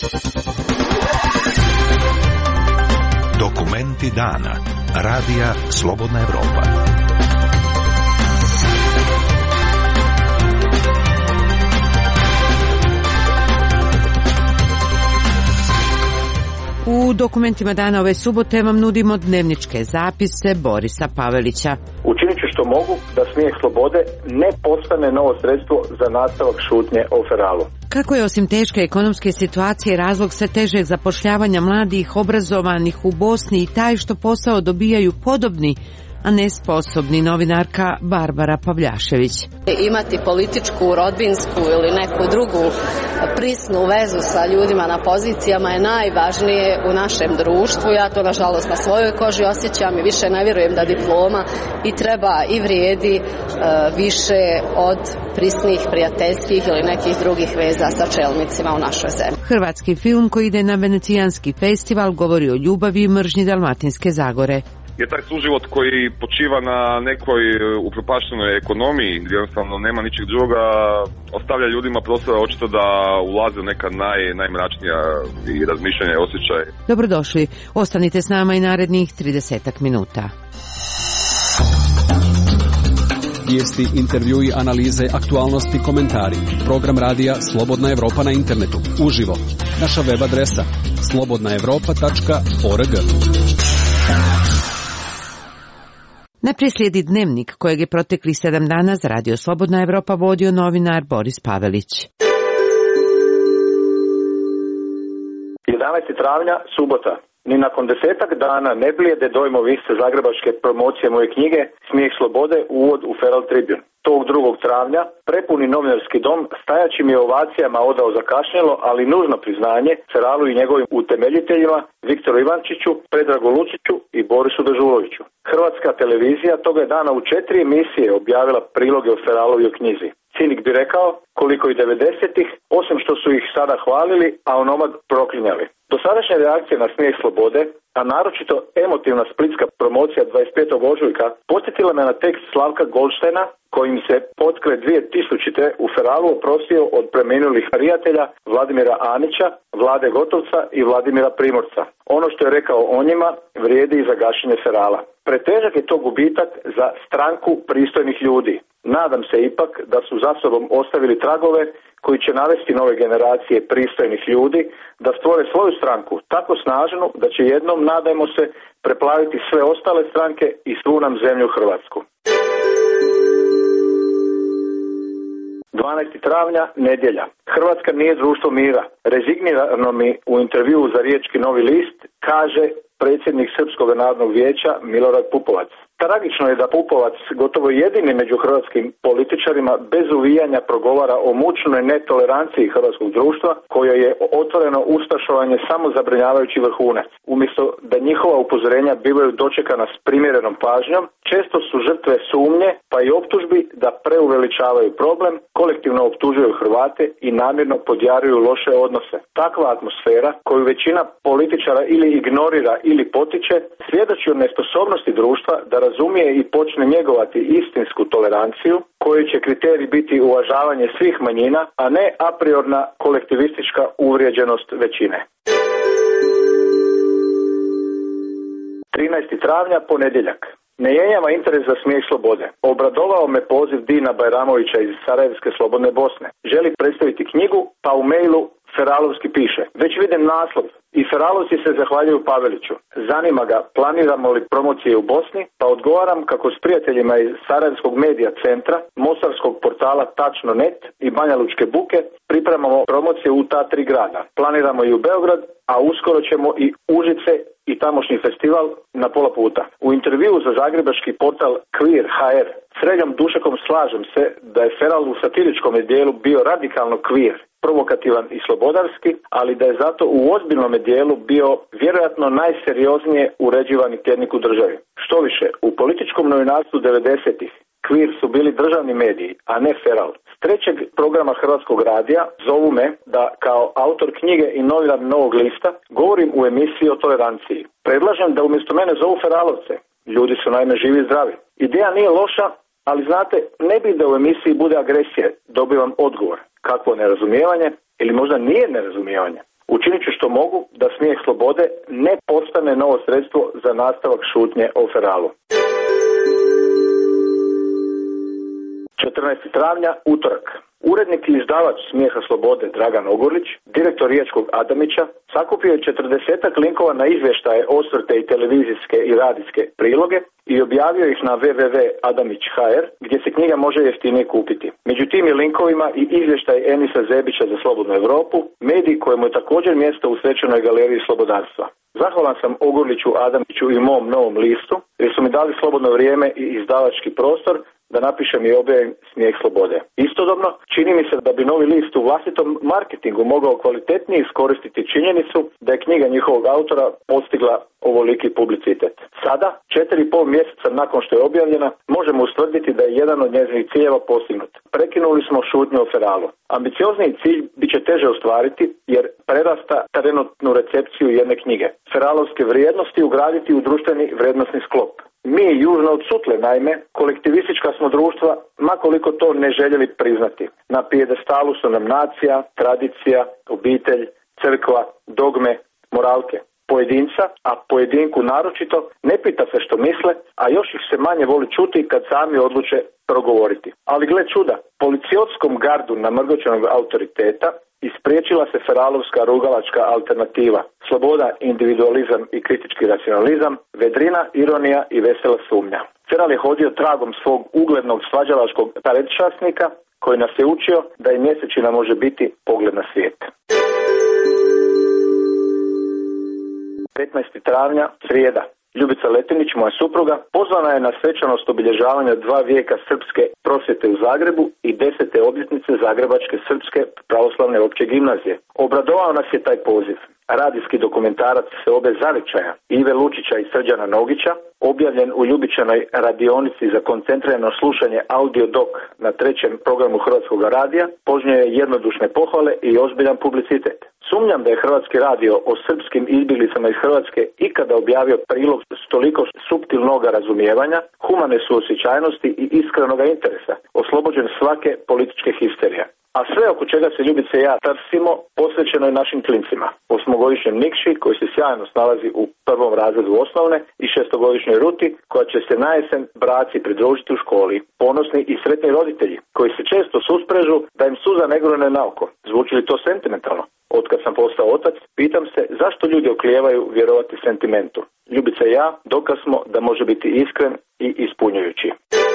Dokumenti dana. Radija Slobodna Evropa. U dokumentima dana ove subote vam nudimo dnevničke zapise Borisa Pavelića. Učinit ću što mogu da smijeh slobode ne postane novo sredstvo za nastavak šutnje o feralu. Kako je osim teške ekonomske situacije razlog sve težeg zapošljavanja mladih obrazovanih u Bosni i taj što posao dobijaju podobni, a nesposobni, novinarka Barbara Pavljašević. Imati političku, rodbinsku ili neku drugu prisnu vezu sa ljudima na pozicijama je najvažnije u našem društvu. Ja to nažalost na svojoj koži osjećam i više ne vjerujem da diploma i treba i vrijedi više od prisnih, prijateljskih ili nekih drugih veza sa čelnicima u našoj zemlji. Hrvatski film koji ide na Venecijanski festival govori o ljubavi i mržnji Dalmatinske Zagore. Je taj suživot koji počiva na nekoj upropaštenoj ekonomiji, gdje jednostavno nema ničeg druga, ostavlja ljudima prostora očito da ulaze u neka najmračnija i razmišljanja i osjećaje. Dobrodošli, ostanite s nama i narednih 30 minuta. Vijesti, intervjui, analize, aktualnosti, komentari. Program radija Slobodna Evropa na internetu. Uživo. Naša web adresa slobodnaevropa.org. Najprije slijedi dnevnik kojeg je proteklih 7 dana za Radio Slobodna Evropa vodio novinar Boris Pavelić. 11. travnja, subota. Ni nakon 10 dana ne blijede dojmovi sa zagrebačke promocije moje knjige Smijeh slobode, uvod u Feral Tribune. Tog 2. travnja prepuni novinarski dom stajaćim je ovacijama odao zakašnjelo, ali nužno priznanje Feralu i njegovim utemeljiteljima Viktoru Ivančiću, Predragu Lučiću i Borisu Dežuloviću. Hrvatska televizija toga je dana u 4 emisije objavila priloge o Feralovoj knjizi. Cinik bi rekao koliko i 90-ih, osim što su ih sada hvalili, a onomad proklinjali. Dosadašnja reakcija na Smijeh slobode, a naročito emotivna splitska promocija 25. ožujka, podsjetila me na tekst Slavka Goldsteina, kojim se potkraj 2000. u Feralu oprostio od preminulih prijatelja Vladimira Anića, Vlade Gotovca i Vladimira Primorca. Ono što je rekao o njima vrijedi i za gašenje Ferala. Pretežak je to gubitak za stranku pristojnih ljudi. Nadam se ipak da su za sobom ostavili tragove koji će navesti nove generacije pristojnih ljudi da stvore svoju stranku tako snažnu da će jednom, nadajmo se, preplaviti sve ostale stranke i svu nam zemlju Hrvatsku. 12. travnja, nedjelja. Hrvatska nije društvo mira. Rezignirano mi u intervjuu za Riječki Novi list kaže predsjednik Srpskog narodnog vijeća Milorad Pupovac. Tragično je da Pupovac, gotovo jedini među hrvatskim političarima, bez uvijanja progovara o mučnoj netoleranciji hrvatskog društva, koja je otvoreno ustašovanje samo zabrinjavajući vrhunac. Umjesto da njihova upozorenja bivaju dočekana s primjerenom pažnjom, često su žrtve sumnje pa i optužbi da preuveličavaju problem, kolektivno optužuju Hrvate i namjerno podjaruju loše odnose. Takva atmosfera, koju većina političara ili ignorira ili potiče, svjedoči o nesposobnosti društva da razumije i počne njegovati istinsku toleranciju, koji će kriterij biti uvažavanje svih manjina, a ne a priorna kolektivistička uvrijeđenost većine. 13. travnja, ponedjeljak. Ne jenjava interes za Smijeh slobode. Obradovao me poziv Dina Bajramovića iz Sarajevske Slobodne Bosne. Želi predstaviti knjigu, pa u mailu Feralovski piše: već vidim naslov i Feralovci se zahvaljuju Paveliću. Zanima ga planiramo li promocije u Bosni, pa odgovaram kako s prijateljima iz Sarajevskog medija centra, mostarskog portala Tačno.net i Banja Lučke buke pripremamo promocije u ta 3 grada. Planiramo i u Beograd, a uskoro ćemo i Užice i tamošnji festival na pola puta. U intervjuu za zagrebački portal Queer HR Sreljom Dušakom slažem se da je Feral u satiričkom dijelu bio radikalno queer, provokativan i slobodarski, ali da je zato u ozbiljnom dijelu bio vjerojatno najserioznije uređivani tjednik u državi. Što više, u političkom novinarstvu 90-ih queer su bili državni mediji, a ne Feral. S 3. programa Hrvatskog radija zovu me da kao autor knjige i novinar Novog lista govorim u emisiji o toleranciji. Predlažem da umjesto mene zovu Feralovce. Ljudi su naime živi i zdravi. Ideja nije loša, ali znate, ne bi da u emisiji bude agresije. Dobivam odgovor. Kakvo nerazumijevanje ili možda nije nerazumijevanje. U Učinit ću što mogu da smijeh slobode ne postane novo sredstvo za nastavak šutnje o feralu. 14. travnja, utorak. Urednik i izdavač Smijeha slobode Dragan Ogorlić, direktor riječkog Adamića, sakupio je 40-ak linkova na izvještaje, osvrte i televizijske i radijske priloge i objavio ih na www.adamić.hr gdje se knjiga može jeftinije kupiti. Među tim je linkovima i izvještaj Enisa Zebića za Slobodnu Europu, medij kojemu je također mjesto u svečanoj galeriji slobodarstva. Zahvalan sam Ogorliću, Adamiću i mom novom listu jer su mi dali slobodno vrijeme i izdavački prostor da napišem i objavim Smijeh slobode. Istodobno, čini mi se da bi novi list u vlastitom marketingu mogao kvalitetnije iskoristiti činjenicu da je knjiga njihovog autora postigla ovoliki publicitet. Sada, 4,5 mjeseca nakon što je objavljena, možemo ustvrditi da je jedan od njezinih ciljeva postignut. Prekinuli smo šutnju o feralu. Ambiciozniji cilj bit će teže ostvariti jer prerasta trenutnu recepciju jedne knjige. Feralovske vrijednosti ugraditi u društveni vrijednosni sklop. Mi, južno od Sutle, naime, kolektivistička smo društva, makoliko to ne željeli priznati. Na pijedestalu su nam nacija, tradicija, obitelj, crkva, dogme, moralke. Pojedinca, a pojedinku naročito, ne pita se što misle, a još ih se manje voli čuti kad sami odluče progovoriti. Ali gle čuda, policijskom gardu namrgoćenog autoriteta ispriječila se feralovska rugalačka alternativa. Sloboda, individualizam i kritički racionalizam, vedrina, ironija i vesela sumnja. Feral je hodio tragom svog uglednog svađalačkog predčasnika koji nas je učio da i mjesečina može biti pogled na svijet. 15. travnja, srijeda. Ljubica Letinić, moja supruga, pozvana je na svečanost obilježavanja 2 vijeka srpske prosvjete u Zagrebu i 10. obljetnice Zagrebačke srpske pravoslavne opće gimnazije. Obradovao nas je taj poziv. Radijski dokumentarac Seobe Zavičaja, Ive Lučića i Srđana Nogića, objavljen u Ljubičanoj radionici za koncentrirano slušanje Audio Doc na 3. programu Hrvatskog radija, požnio je jednodušne pohvale i ozbiljan publicitet. Sumnjam da je Hrvatski radio o srpskim izbjeglicama iz Hrvatske ikada objavio prilog s toliko suptilnoga razumijevanja, humane suosjećajnosti i iskrenoga interesa, oslobođen svake političke histerije. A sve oko čega se Ljubica i ja trsimo posvećeno je našim klincima. 8-godišnjem Nikši koji se sjajno snalazi u 1. razredu osnovne i 6-godišnjoj Ruti koja će se na jesen braci pridružiti u školi. Ponosni i sretni roditelji koji se često susprežu da im suza ne grune na oko. Zvuči li to sentimentalno? Otkad sam postao otac, pitam se zašto ljudi oklijevaju vjerovati sentimentu. Ljubica i ja dokaz smo da može biti iskren i ispunjujući.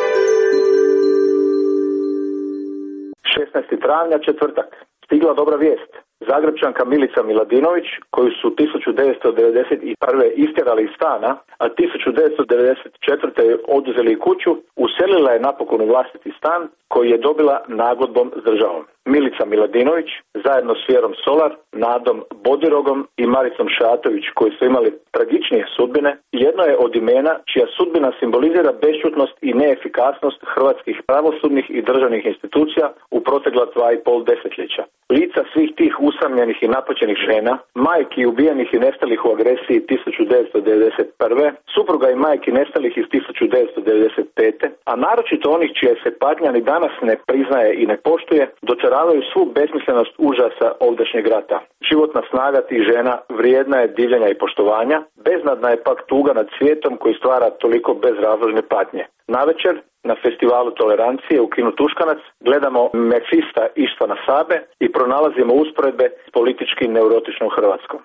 16. travnja, četvrtak. Stigla dobra vijest. Zagrebčanka Milica Miladinović, koju su 1991. istjerali iz stana, a 1994. oduzeli kuću, uselila je napokon u vlastiti stan koji je dobila nagodbom s državom. Milica Miladinović, zajedno s Vjerom Solar, Nadom Bodirogom i Maricom Šatović, koji su imali tragičnije sudbine, jedno je od imena čija sudbina simbolizira bešćutnost i neefikasnost hrvatskih pravosudnih i državnih institucija u protekla 2,5 desetljeća. Lica svih tih usamljenih i napaćenih žena, majki ubijenih i nestalih u agresiji 1991. supruga i majki nestalih iz 1995. a naročito onih čija se patnja ni danas ne priznaje i ne poštuje, dočaravaju svu besmislenost užasa ovdašnjeg rata. Životna snaga tih žena vrijedna je divljenja i poštovanja, beznadna je pak tuga nad svijetom koji stvara toliko bezrazložne patnje. Navečer, na festivalu tolerancije u kinu Tuškanac, gledamo Mefista Ištvana Sabe i pronalazimo usporedbe s politički neurotičnom Hrvatskom.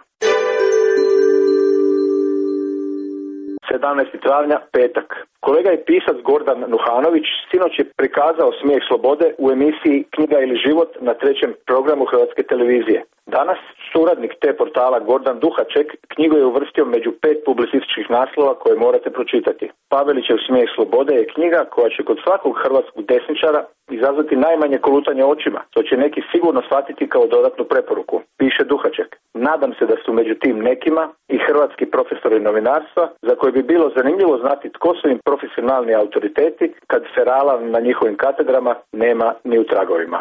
17. travnja, petak. Kolega i pisac Gordan Nuhanović sinoć je prikazao Smijeh slobode u emisiji Knjiga ili život na 3. programu Hrvatske televizije. Danas suradnik te portala Gordan Duhaček knjigu je uvrstio među 5 publicističkih naslova koje morate pročitati. Pavelićev Smijeh slobode je knjiga koja će kod svakog hrvatskog desničara izazvati najmanje kolutanje očima, to će neki sigurno shvatiti kao dodatnu preporuku. Piše Duhaček. Nadam se da su među tim nekima i hrvatski profesori novinarstva za koje bi bilo zanimljivo znati tko su im profesionalni autoriteti kad ferala na njihovim katedrama nema ni u tragovima.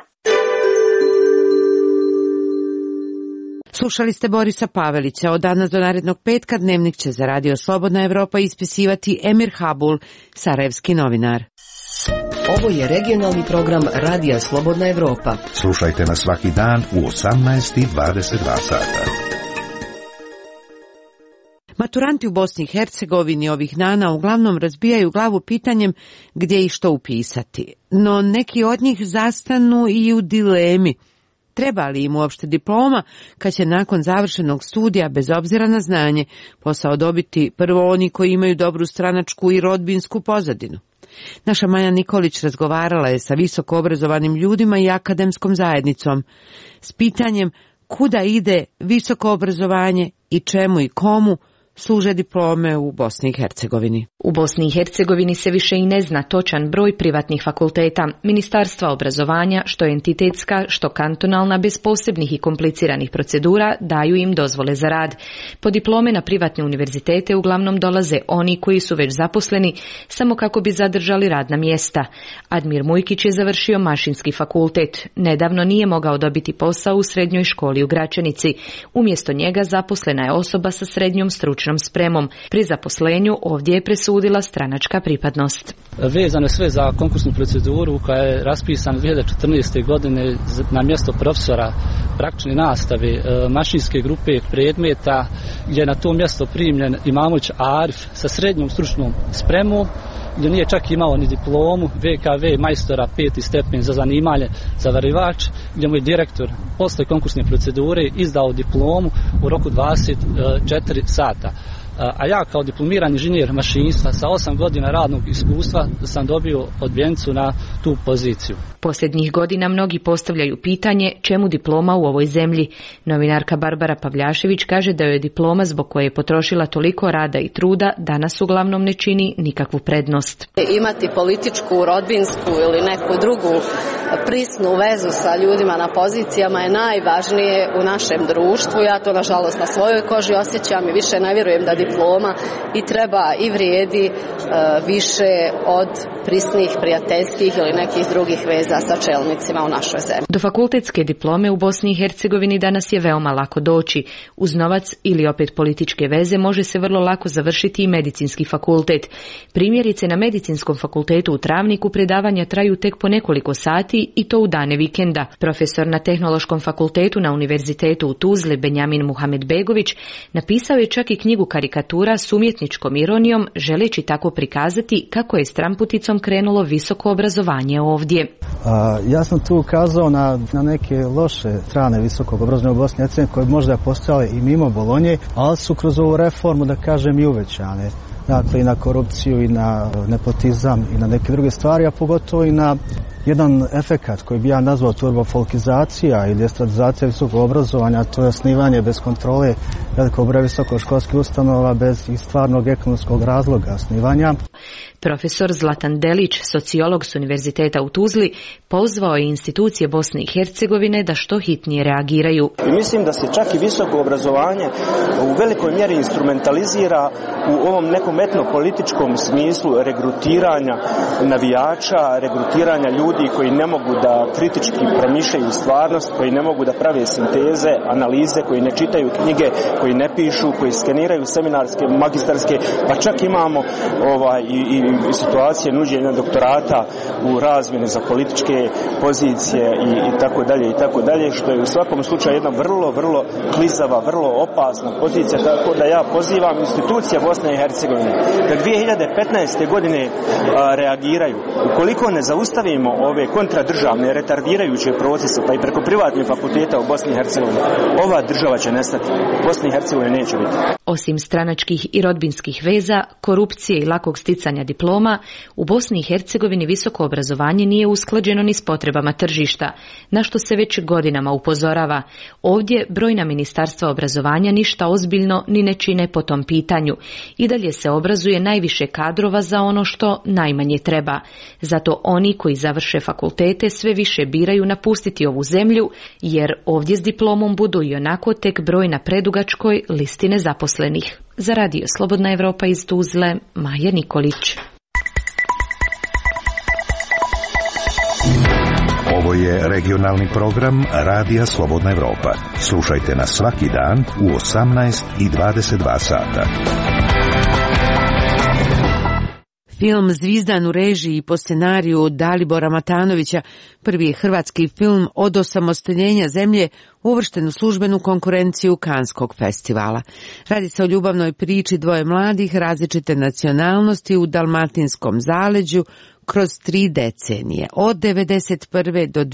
Slušali ste Borisa Pavelića. Od danas do narednog petka Dnevnik će za Radio Slobodna Evropa ispisivati Emir Habul, sarajevski novinar. Ovo je regionalni program Radija Slobodna Evropa. Slušajte nas svaki dan u 18:22 sata. Maturanti u Bosni i Hercegovini ovih dana uglavnom razbijaju glavu pitanjem gdje i što upisati. No neki od njih zastanu i u dilemi. Treba li im uopšte diploma kad će nakon završenog studija, bez obzira na znanje, posao dobiti prvo oni koji imaju dobru stranačku i rodbinsku pozadinu? Naša Maja Nikolić razgovarala je sa visoko obrazovanim ljudima i akademskom zajednicom s pitanjem kuda ide visoko obrazovanje i čemu i komu služe diplome u Bosni i Hercegovini. U Bosni i Hercegovini se više i ne zna točan broj privatnih fakulteta. Ministarstva obrazovanja, što entitetska, što kantonalna, bez posebnih i kompliciranih procedura, daju im dozvole za rad. Po diplome na privatne univerzitete uglavnom dolaze oni koji su već zaposleni, samo kako bi zadržali radna mjesta. Admir Mujkić je završio mašinski fakultet. Nedavno nije mogao dobiti posao u srednjoj školi u Gračanici. Umjesto njega zaposlena je osoba sa srednjom stručnom spremom. Pri zaposlenju ovdje je presudila stranačka pripadnost. Vezano sve za konkursnu proceduru koja je raspisana 2014. godine na mjesto profesora praktične nastave mašinske grupe predmeta, gdje je na to mjesto primljen Imamović Arif sa srednjom stručnom spremom, gdje nije čak imao ni diplomu, VKV majstora 5. stepen za zanimanje zavarivač, gdje mu je direktor posle konkursne procedure izdao diplomu u roku 24 sata. A ja kao diplomirani inženjer mašinstva sa 8 godina radnog iskustva sam dobio odbijenicu na tu poziciju. Posljednjih godina mnogi postavljaju pitanje čemu diploma u ovoj zemlji. Novinarka Barbara Pavljašević kaže da joj diploma zbog koje je potrošila toliko rada i truda danas uglavnom ne čini nikakvu prednost. Imati političku, rodbinsku ili neku drugu prisnu vezu sa ljudima na pozicijama je najvažnije u našem društvu. Ja to nažalost na svojoj koži osjećam i više ne vjerujem da diploma i treba i vrijedi više od prisnih, prijateljskih ili nekih drugih veza sa čelnicima u našoj zemlji. Do fakultetske diplome u Bosni i Hercegovini danas je veoma lako doći. Uz novac ili opet političke veze može se vrlo lako završiti i medicinski fakultet. Primjerice, na medicinskom fakultetu u Travniku predavanja traju tek po nekoliko sati i to u dane vikenda. Profesor na Tehnološkom fakultetu na Univerzitetu u Tuzli Benjamin Muhamedbegović napisao je čak i knjigu karikatura s umjetničkom ironijom, želeći tako prikazati kako je stramputicom krenulo visoko obrazovanje ovdje. Ja sam tu ukazao na neke loše strane visokog obrazovanja u Bosni i Hercegovini koje možda postojale i mimo Bolonje, ali su kroz ovu reformu, da kažem, i uvećane. Dakle, i na korupciju, i na nepotizam, i na neke druge stvari, a pogotovo i na jedan efekat koji bi ja nazvao turbofolkizacija ili estradizacija visokog obrazovanja, to je osnivanje bez kontrole velikog broja visokoškolskih ustanova bez i stvarnog ekonomskog razloga osnivanja. Profesor Zlatan Delić, sociolog s Univerziteta u Tuzli, pozvao je institucije Bosne i Hercegovine da što hitnije reagiraju. I mislim da se čak i visoko obrazovanje u velikoj mjeri instrumentalizira u ovom nekom etnopolitičkom smislu regrutiranja navijača, regrutiranja ljudi koji ne mogu da kritički promišljaju stvarnost, koji ne mogu da prave sinteze, analize, koji ne čitaju knjige, koji ne pišu, koji skeniraju seminarske, magistarske, pa čak imamo i situacije nuđenja doktorata u razmjene za političke pozicije i tako dalje, što je u svakom slučaju jedna vrlo klizava, vrlo opasna pozicija, tako da ja pozivam institucije Bosne i Hercegovine da 2015. godine reagiraju. Ukoliko ne zaustavimo ove kontradržavne, retardirajuće procese, pa i preko privatnih fakulteta u Bosni i Hercegovini, ova država će nestati. Bosni i Hercegovine neće biti. Osim stranačkih i rodbinskih veza, korupcije i lakog sticanja diploma, u Bosni i Hercegovini visoko obrazovanje nije usklađeno ni s potrebama tržišta, na što se već godinama upozorava. Ovdje brojna ministarstva obrazovanja ništa ozbiljno ni ne čine po tom pitanju. I dalje se obrazuje najviše kadrova za ono što najmanje treba. Zato oni koji završe fakultete sve više biraju napustiti ovu zemlju, jer ovdje s diplomom budu i onako tek broj na predugačkoj listi nezaposlenih. Za Radio Slobodna Evropa iz Tuzle, Maja Nikolić. Ovo je regionalni program Radija Slobodna Evropa. Slušajte nas svaki dan u 18:22 sata. Film Zvizdan u režiji i po scenariju Dalibora Matanovića prvi je hrvatski film od osamostaljenja zemlje uvršten u službenu konkurenciju Kanskog festivala. Radi se o ljubavnoj priči dvoje mladih različite nacionalnosti u dalmatinskom zaleđu kroz 3 decenije, od 1991. do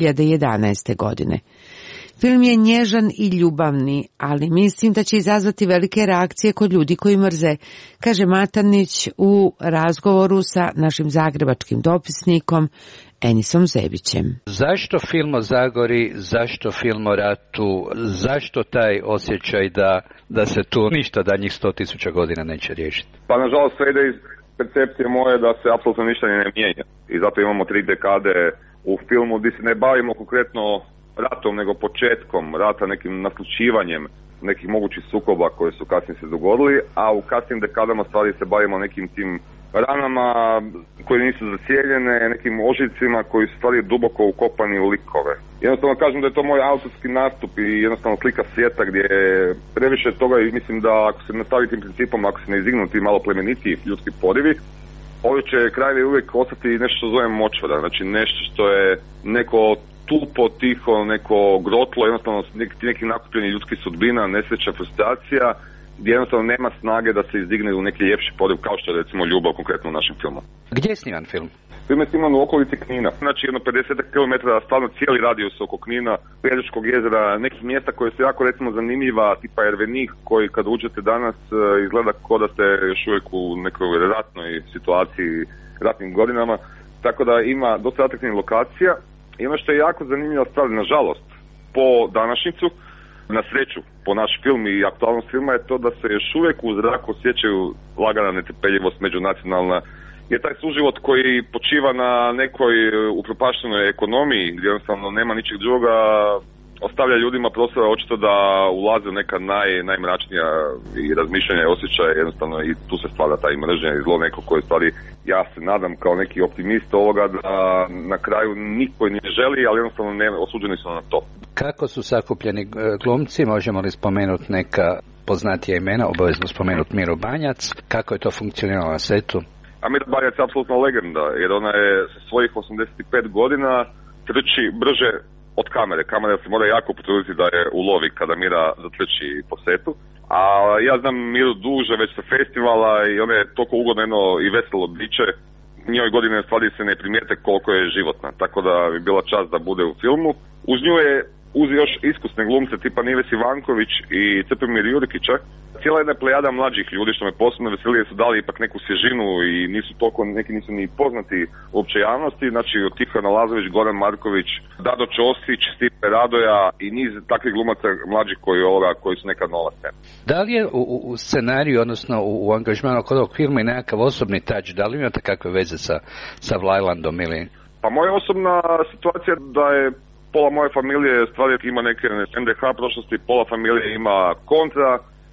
2011. godine. Film je nježan i ljubavni, ali mislim da će izazvati velike reakcije kod ljudi koji mrze, kaže Matanić u razgovoru sa našim zagrebačkim dopisnikom Enisom Zebićem. Zašto film o Zagori, zašto film o ratu, zašto taj osjećaj da se tu ništa danjih 100.000 godina neće riješiti? Pa nažalost sve ide iz percepcije moje da se apsolutno ništa ne mijenja i zato imamo 3 dekade u filmu gdje se ne bavimo konkretno ratom, nego početkom rata, nekim naslučivanjem nekih mogućih sukoba koji su kasnije se dogodili, a u kasnim dekadama stvari se bavimo nekim tim ranama koje nisu zacijeljene, nekim ožiljcima koji su stvari duboko ukopani u likove. Jednostavno kažem da je to moj autorski nastup i jednostavno slika svijeta gdje je previše toga i mislim da ako se nastavi tim principom, ako se ne izignu ti malo plemenitiji ljudski porivi, ovi će krajevi uvijek ostati nešto što zovem močvara, znači nešto što je neko tupo, tiho, neko grotlo, jednostavno neki nakupljeni ljudskih sudbina, nesreća, frustracija, gdje jednostavno nema snage da se izdigne u neki ljepši poriv, kao što je recimo ljubav konkretno u našem filmu. Gdje je sniman film? Film je sniman u okolici Knina, znači jedno 50 km, stvarno cijeli radijus oko Knina, Pelješkog jezera, nekih mjesta koje su jako recimo zanimljiva, tipa Ervenik, koji kad uđete danas izgleda kao da ste još uvijek u nekoj ratnoj situaciji, ratnim godinama, tako da ima dosta atraktivnih lokacija. I ono što je jako zanimljiva stvar, nažalost, po današnjicu, na sreću, po naš film i aktualnost filma je to da se još uvijek u zraku osjećaju lagana netrpeljivost međunacionalna. Je taj suživot koji počiva na nekoj upropaštenoj ekonomiji, gdje jednostavno nema ničeg drugoga, ostavlja ljudima prostora očito da ulaze u neka najmračnija i razmišljanja i osjećaja, jednostavno i tu se stvara ta mržnja i zlo neko koje stvari, ja se nadam kao neki optimist ovoga da na kraju niko ne želi, ali jednostavno osuđeni su na to. Kako su sakupljeni glumci, možemo li spomenuti neka poznatija imena, obavezno spomenuti Miro Banjac, kako je to funkcioniralo na setu? A Miro Banjac je apsolutno legenda, jer ona je sa svojih 85 godina trči brže od kamere. Kamera se mora jako potruditi da je ulovi kada Mira zatrči po setu. A ja znam Miru duže već sa festivala i ona je toliko ugodno jedno i veselo biće. Njoj godine stvari se ne primijete koliko je životna. Tako da bi bila čast da bude u filmu. Uz nju je uz još iskusne glumce tipa Nives Ivanković i Crpimir Jurikića. Cijela jedna plejada mlađih ljudi što me posebno veseli su dali ipak neku svježinu i nisu toliko, neki nisu ni poznati uopće javnosti, znači od Tihana Lazović, Goran Marković, Dado Ćosić, Stipe Radoja i niz takvih glumaca mlađih koji su nekad nova scena. Da li je u scenariju, odnosno u angažmanu kod ovog filma i nekakav osobni touch, da li imate kakve veze sa Vlajlandom ili? Pa moja osobna situacija da je pola moje familije stvari ima neke NDH prošlosti, pola familije ima kontra,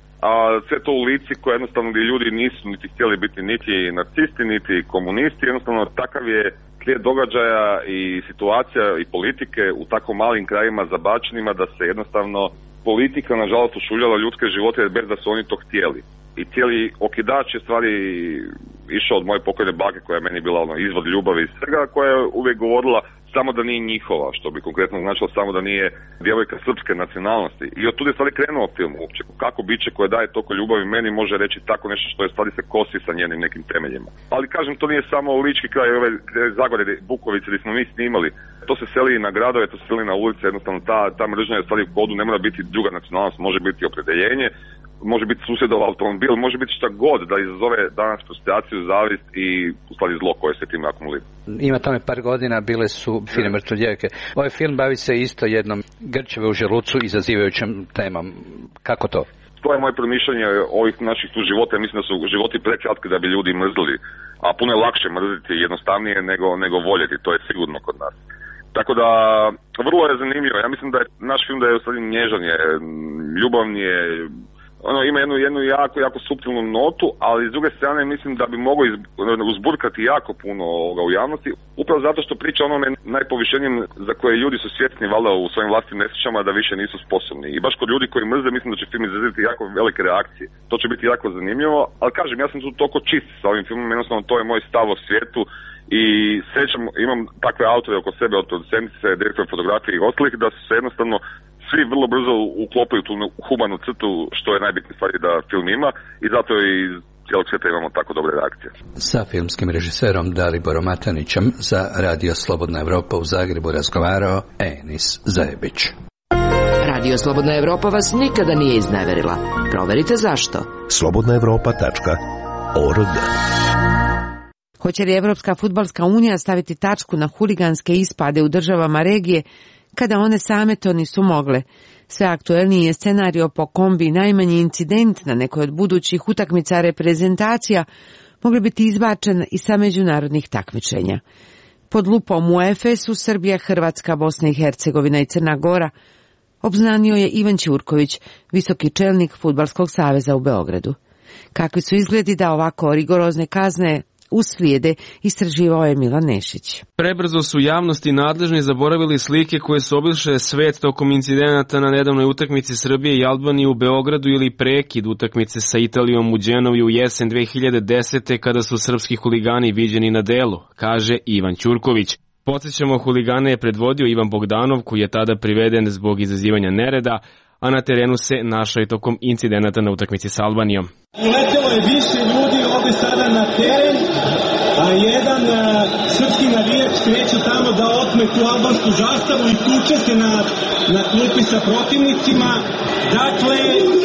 a sve to u lici koje jednostavno gdje ljudi nisu niti htjeli biti niti nacisti, niti komunisti, jednostavno takav je slijed događaja i situacija i politike u tako malim krajima zabačenima da se jednostavno politika nažalost ušuljala ljudske živote bez da su oni to htjeli. I cijeli okidač je stvari išao od moje pokojne bake koja je meni bila izvod ljubavi i svega, koja je uvijek govorila samo da nije njihova, što bi konkretno značilo samo da nije djevojka srpske nacionalnosti. I od tuda je stvari krenuo film uopće. Kako biće koje daje toliko ljubavi meni može reći tako nešto što je stvari se kosi sa njenim nekim temeljima. Ali kažem, to nije samo lički kraj ove Zagore, Bukovice gdje smo mi snimali. To se seli na gradove, to se seli na ulice, jednostavno ta mržnja je stvari u kodu, ne mora biti druga nacionalnost, može biti opredjeljenje, može biti susjedov automobil, može biti šta god da izazove danas frustraciju, zavist i u stvari zlo koje se tim akumulira. Ima tome par godina bile su Fine mrtve djevojke. Ovaj film bavi se isto jednom grčeve u želucu izazivajućem temom. Kako to? To je moje promišljanje ovih naših tu života. Ja mislim da su životi prekratki da bi ljudi mrzili, a puno je lakše mrziti jednostavnije nego voljeti, to je sigurno kod nas. Tako da, vrlo je zanimljivo. Ja mislim da je naš film da je u stvari nježan, je ljubavni, je ima jednu jako suptilnu notu, ali s druge strane mislim da bi mogao uzburkati jako puno u javnosti, upravo zato što priča onome najpovišenijem za koje ljudi su svjesni valjda u svojim vlastnim nesrećama da više nisu sposobni. I baš kod ljudi koji mrze mislim da će film izazvati jako velike reakcije. To će biti jako zanimljivo, ali kažem, ja sam tu toliko čist sa ovim filmom, jednostavno to je moj stav o svijetu i srećam, imam takve autore oko sebe od producentice, direktora fotografije i ostalih da se jednostavno svi vrlo brzo uklopaju tu humanu crtu, što je najbitnije stvari da film ima, i zato i iz cijelog svijeta imamo tako dobre reakcije. Sa filmskim režiserom Daliborom Matanićem za Radio Slobodna Evropa u Zagrebu razgovarao Enis Zajebić. Radio Slobodna Evropa vas nikada nije izneverila. Proverite zašto. slobodnaevropa.org. Hoće li Evropska fudbalska unija staviti tačku na huliganske ispade u državama regije, kada one same to nisu mogle? Sve aktuelniji je scenario po kom bi najmanji incident na nekoj od budućih utakmica reprezentacija mogli biti izbačen i sa međunarodnih takmičenja. Pod lupom UEFA su Srbija, Hrvatska, Bosna i Hercegovina i Crna Gora, obznanio je Ivan Ćurković, visoki čelnik Fudbalskog saveza u Beogradu. Kakvi su izgledi da ovako rigorozne kazne uslijede, istraživao je Milan Nešić. Prebrzo su javnosti nadležni zaboravili slike koje su obišle svet tokom incidenata na nedavnoj utakmici Srbije i Albanije u Beogradu ili prekid utakmice sa Italijom u Đenovi u jesen 2010. kada su srpski huligani viđeni na delu, kaže Ivan Ćurković. Podsjećamo, huligane je predvodio Ivan Bogdanov, koji je tada priveden zbog izazivanja nereda, a na terenu se našao i tokom incidenata na utakmici s Albanijom. Uletelo je više ljudi ovde sada na teren, a jedan srpski navijač kreće tamo da otme tu albansku zastavu i tuče se na klupi sa protivnicima. Dakle,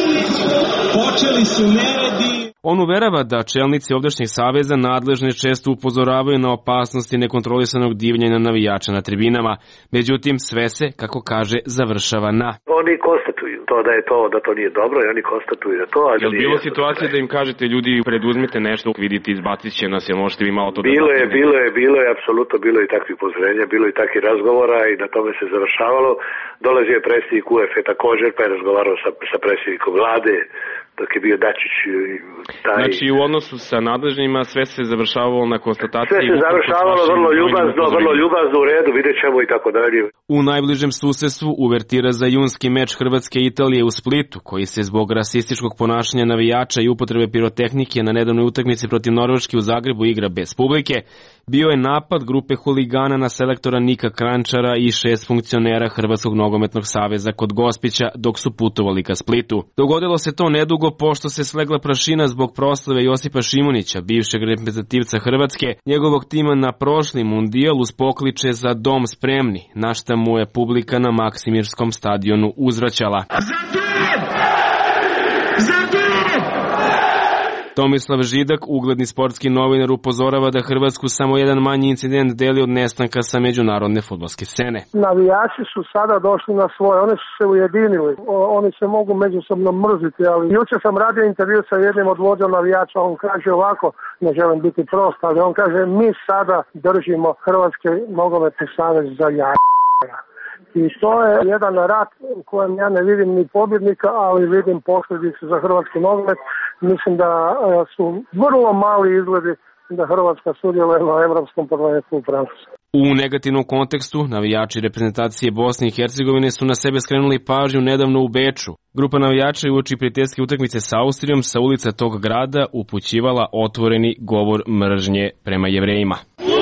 počeli su neredi. On uverava da čelnici ovdašnjih saveza nadležne često upozoravaju na opasnosti nekontrolisanog divljenja navijača na tribinama. Međutim, sve se, kako kaže, završava na. Oni konstatuju da to nije dobro i oni konstatuju da to. Je li bilo situacije da im kažete ljudi preduzmite nešto, vidite, izbacit će nas, jel možete vi malo to da... Bilo je, apsolutno bilo i takvih upozorenja, bilo i takvih razgovora i na tome se završavalo. Dolazio je predsjednik UEFA također, pa je razgovarao sa predsjednikom vlade, dok je bio Dačić. Znači u odnosu sa nadležnjima sve se završavalo na konstataciji... Sve se završavalo vrlo ljubazno, u redu, vidjet ćemo i tako dalje. U najbližem susedstvu uvertira za junski meč Hrvatske i Italije u Splitu, koji se zbog rasističkog ponašanja navijača i upotrebe pirotehnike na nedavnoj utakmici protiv Norveške u Zagrebu igra bez publike, bio je napad grupe huligana na selektora Nika Krančara i 6 funkcionera Hrvatskog nogometnog saveza kod Gospića dok su putovali ka Splitu. Dogodilo se to nedugo pošto se slegla prašina zbog proslave Josipa Šimunića, bivšeg reprezentativca Hrvatske, njegovog tima na prošli mundijal uz pokliče za dom spremni, na šta mu je publika na Maksimirskom stadionu uzvraćala. Tomislav Židak, ugledni sportski novinar, upozorava da Hrvatsku samo jedan manji incident deli od nestanka sa međunarodne fudbalske scene. Navijači su sada došli na svoje, oni su se ujedinili, oni se mogu međusobno mrziti, ali jučer sam radio intervju sa jednim od vođa navijača, on kaže ovako, ne želim biti prost, ali on kaže mi sada držimo Hrvatski nogometni savez za jaja. I to je jedan rat u kojem ja ne vidim ni pobjednika, ali vidim posljedice za hrvatski nogomet. Mislim da su vrlo mali izgledi da Hrvatska sudjeluje na Evropskom prvenstvu u Francuskoj. U negativnom kontekstu, navijači reprezentacije Bosne i Hercegovine su na sebe skrenuli pažnju nedavno u Beču. Grupa navijača je uoči prijateljske utakmice sa Austrijom sa ulica tog grada upućivala otvoreni govor mržnje prema Jevrejima.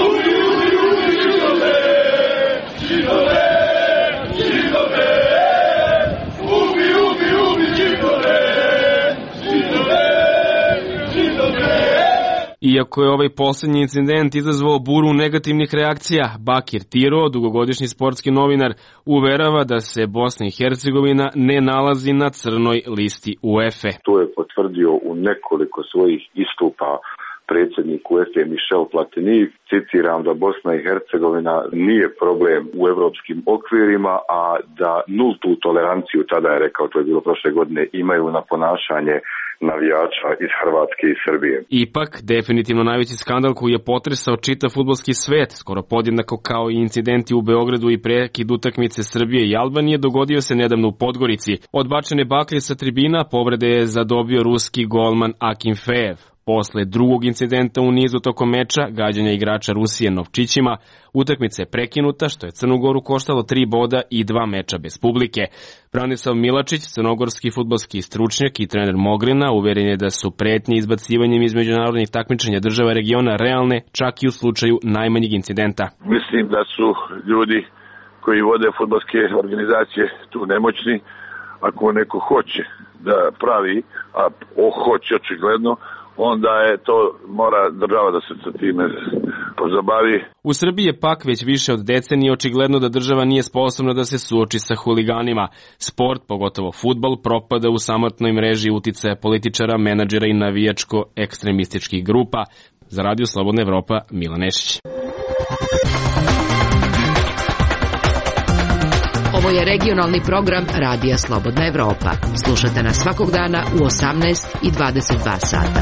Iako je ovaj posljednji incident izazvao buru negativnih reakcija, Bakir Tiro, dugogodišnji sportski novinar, uverava da se Bosna i Hercegovina ne nalazi na crnoj listi UEFA. To je potvrdio u nekoliko svojih istupa predsjednik UEFA Michel Platini. Citiram da Bosna i Hercegovina nije problem u evropskim okvirima, a da nultu toleranciju, tada je rekao, to je bilo prošle godine, imaju na ponašanje navijača iz Hrvatske i Srbije. Ipak, definitivno najveći skandal koji je potresao čitav fudbalski svet, skoro podjednako kao i incidenti u Beogradu i prekid utakmice Srbije i Albanije, dogodio se nedavno u Podgorici. Odbačene baklje sa tribina povrede je zadobio ruski golman Akinfejev. Posle drugog incidenta u nizu tokom meča, gađanja igrača Rusije novčićima, utakmica je prekinuta, što je Crnu Goru koštalo 3 boda i 2 meča bez publike. Branislav Milačić, crnogorski fudbalski stručnjak i trener Moglina, uveren je da su pretnje izbacivanjem iz međunarodnih takmičenja država regiona realne, čak i u slučaju najmanjeg incidenta. Mislim da su ljudi koji vode fudbalske organizacije tu nemoćni. Ako neko hoće da pravi, a hoće očigledno, onda je to, mora država da se sa time pozabavi. U Srbiji je pak već više od decenije očigledno da država nije sposobna da se suoči sa huliganima. Sport, pogotovo fudbal, propada u samotnoj mreži uticaja političara, menadžera i navijačko-ekstremističkih grupa. Za Radio Slobodna Evropa, Milan Nešić. Ovo je regionalni program Radija Slobodna Evropa. Slušate nas svakog dana u 18 i 22 sata.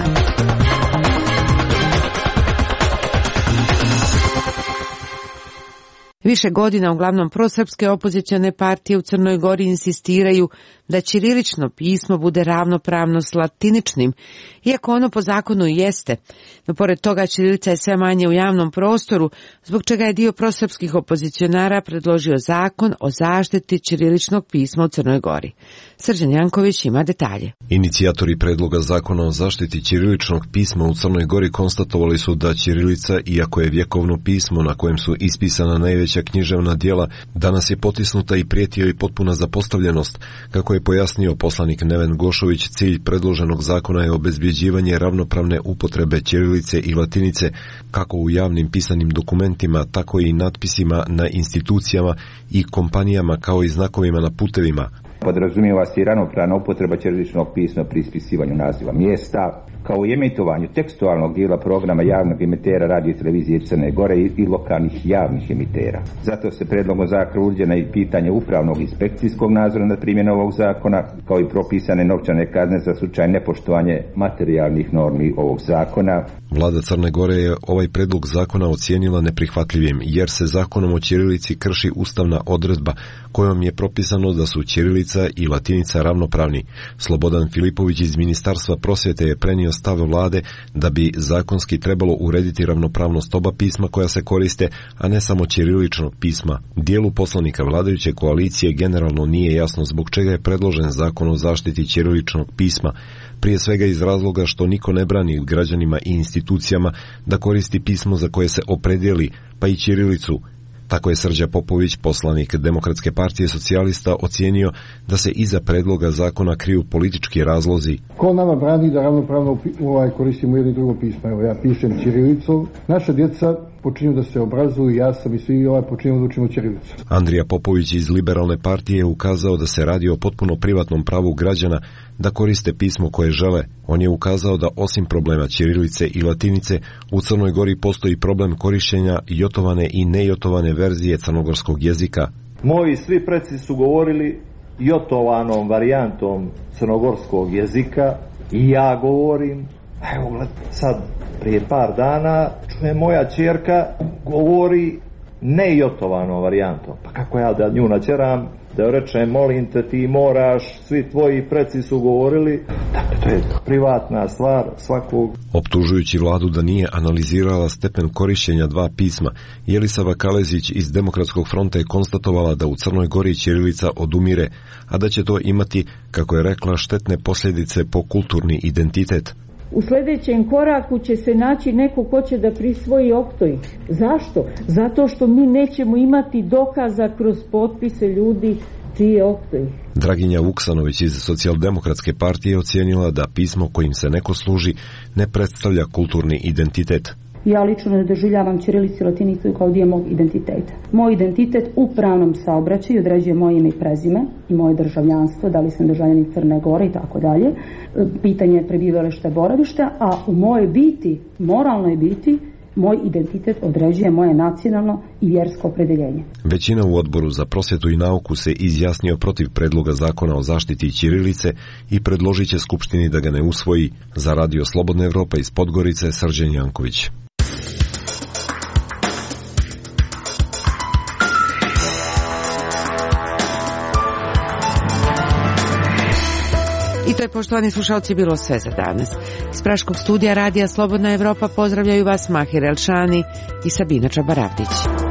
Više godina uglavnom prosrpske opozicione partije u Crnoj Gori insistiraju da ćirilično pismo bude ravnopravno s latiničnim, iako ono po zakonu i jeste. No pored toga ćirilica je sve manje u javnom prostoru, zbog čega je dio prosrpskih opozicionara predložio zakon o zaštiti ćiriličnog pisma u Crnoj Gori. Srđan Janković ima detalje. Inicijatori predloga zakona o zaštiti ćiriličnog pisma u Crnoj Gori konstatovali su da ćirilica, iako je vjekovno pismo na kojem su ispisana najveća književna djela, danas je potisnuta i prijeti joj potpuna zapostavljenost. Kako je pojasnio poslanik Neven Gošović, cilj predloženog zakona je obezbjeđivanje ravnopravne upotrebe ćirilice i latinice kako u javnim pisanim dokumentima, tako i natpisima na institucijama i kompanijama, kao i znakovima na putevima. Podrazumijeva se i ravnopravna upotreba ćiriličnog pisma pri ispisivanju naziva mjesta, kao i emitovanju tekstualnog dijela programa javnog emitera radio i televizije Crne Gore i lokalnih javnih emitera. Zato se predlogom zakona uređena i pitanje upravnog inspekcijskog nadzora nad primjenom ovog zakona, kao i propisane novčane kazne za slučaj nepoštovanje materijalnih normi ovog zakona. Vlada Crne Gore je ovaj predlog zakona ocijenila neprihvatljivim, jer se zakonom o ćirilici krši ustavna odredba kojom je propisano da su ćirilica i latinica ravnopravni. Slobodan Filipović iz Ministarstva prosvjete je prenio stav vlade da bi zakonski trebalo urediti ravnopravnost oba pisma koja se koriste, a ne samo ćiriličnog pisma. Dijelu poslanika vladajuće koalicije generalno nije jasno zbog čega je predložen zakon o zaštiti ćiriličnog pisma. Prije svega iz razloga što niko ne brani građanima i institucijama da koristi pismo za koje se opredijeli, pa i ćirilicu. Tako je Srđa Popović, poslanik Demokratske partije socijalista, ocijenio da se iza predloga zakona kriju politički razlozi. Ko nama brani da ravnopravno koristimo jedno i drugo pismo? Evo, ja pišem ćirilicom. Naša djeca počinju da se obrazuju, ja sam i svi počinju da učimo ćirilicu. Andrija Popović iz Liberalne partije je ukazao da se radi o potpuno privatnom pravu građana da koriste pismo koje žele. On je ukazao da osim problema ćirilice i latinice, u Crnoj Gori postoji problem korištenja jotovane i nejotovane verzije crnogorskog jezika. Moji svi preci su govorili jotovanom varijantom crnogorskog jezika i ja govorim, evo sad prije par dana čujem moja ćerka govori nejotovanom varijantom. Pa kako ja da nju načeram, da joj rečem molim te ti moraš, svi tvoji preci su govorili. Dakle, to je privatna stvar svakog. Optužujući vladu da nije analizirala stepen korištenja dva pisma, Jelisava Kalezić iz Demokratskog fronta je konstatovala da u Crnoj Gori ćirilica odumire, a da će to imati, kako je rekla, štetne posljedice po kulturni identitet. U sljedećem koraku će se naći neko ko će da prisvoji oktoj. Zašto? Zato što mi nećemo imati dokaza kroz potpise ljudi čiji je oktoj. Draginja Vuksanović iz Socijaldemokratske partije ocijenila da pismo kojim se neko služi ne predstavlja kulturni identitet. Ja lično ne doživljavam ćirilicu i latinicu kao dio mog identiteta. Moj identitet u pravnom saobraćaju određuje moje ime i prezime i moje državljanstvo, da li sam državljanin Crne Gore i tako dalje. Pitanje je prebivališta, boravišta, a u moje biti, moralnoj biti, Moj identitet određuje moje nacionalno i vjersko opredeljenje. Većina u Odboru za prosvjetu i nauku se izjasnio protiv predloga zakona o zaštiti ćirilice i predložit će Skupštini da ga ne usvoji. Za Radio Slobodna Evropa iz Podgorice, Srđan Janković. I to je, poštovani slušalci, bilo sve za danas. Iz Praškog studija Radija Slobodna Evropa pozdravljaju vas Mahir Elšani i Sabina Čabaravdić.